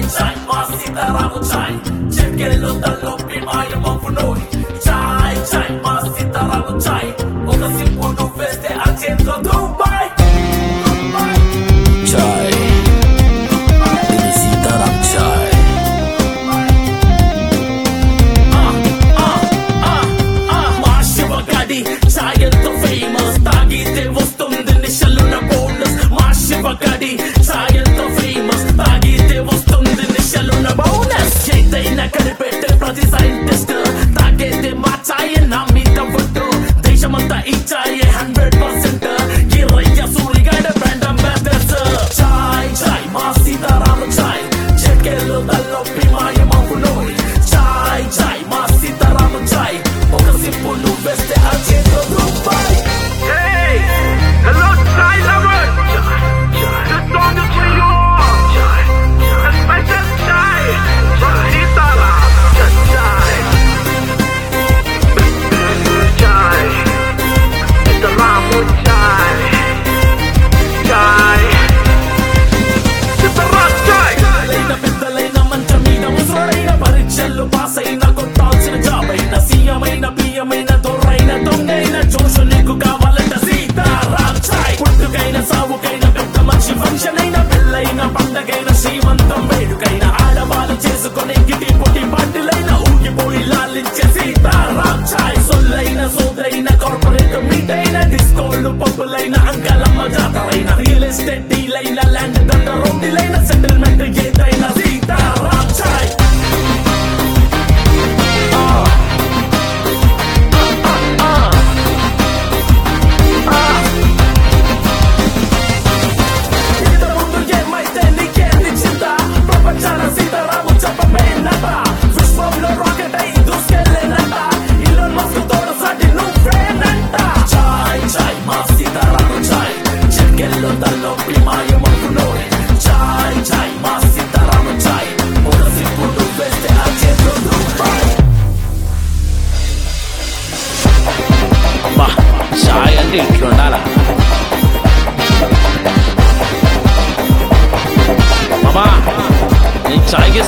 చాయ్ మా సీతారాము చాయ్ చెక్కెళ్ళలో తలొప్పి మాయమవునోయ్ చాయ్ చాయ్ మా సీతారాము చాయ్ ఒక సిప్పు నువ్వేస్తే ఆ చేతిలో దుబాయ్ చాయ్ ఇది సీతారాం చాయ్ మా శివగాడి చాయ్ ఎంతో ఫేమస్ తాగితే వస్తుంది నిశలున్న బోనస్ మా శివగాడి చాయ్ ఎంతో ఫేమస్ తాగితే వస్తుంది నిశలున్న బోనస్ ఏదైనా కనిపెట్టే ప్రతి సైంటిస్ట్ తాగేదే మా చాయ్ నా మీద ఒట్టు దేశమంతా ఈ చాయ్ 100% ఈ రయ్య సూరిగాడ బ్రాండ్ అంబాసిడర్స్ చాయ్ చాయ్ మా సీతారాము చాయ్ చెక్కెళ్ళలో తలొప్పి మాయమవునోయ్ చాయ్ చాయ్ మా సీతారాము చాయ్ ఒక సిప్పు నువ్వేస్తే ఆ చేతిలో Dubai Hey, hello, Chai lovers. This song is for you all. A special Chai from Sitaram. Chai, Chai, Sitaram Chai, Chai, Sitaram Chai. లైన పెద్దలైన మంచం మీద ముసరైన పరీక్షలు పాస్ అయిన కొట్టాల్సిన జాబ్ అయిన సీఎం అయిన పిఎం అయిన దొరైన దొంగైన జోషు నీకు కావాలంట సీతారాం చాయ్ పుట్టుకైన సావుకైన పెద్ద మనిషి ఫంక్షన్ అయిన పెళ్ళైన పండగైన శ్రీమంతం వేడుకైన ఆడవాళ్ళు చేసుకునే గిటి పొట్టి పార్టీలైన ఊగిపోయి లాలించే సీతారాం చాయ్ సొల్లైన సోదరైన కార్పొరేట్ మీట్ అయిన డిస్కోలు పబ్బులైన అంకలమ్మ జాతరైన రియల్ ఎస్టేట్ డీల్ అయిన ల్యాండ్ దండ రోడ్డులైన సెటిల్మెంట్ ఏదైనా సీతారాం చాయ్ ఇద్దరు ముందు ఏమైతే నీకేంది చింత ప్రపంచాన సీతారాము చెప్పమేనట విశ్వంలో రాకెట్ అయి దూసుకెళ్ళేనట ఇలోన్ మస్క్ తోడు సాటి నువ్వేనంట చాయ్ చాయ్ మా సీతారాము చాయ్ చెక్కెళ్ళలో తలొప్పి మాయమవునోయ్ చాయ్ చాయ్ మా సీతారాము చాయ్ ఒక సిప్పు నువ్వేస్తే ఆ చేతిలో దుబాయ్ అబ్బా చాయ్ అంటే ఇట్లుండాలా మామా నీ చాయ్కి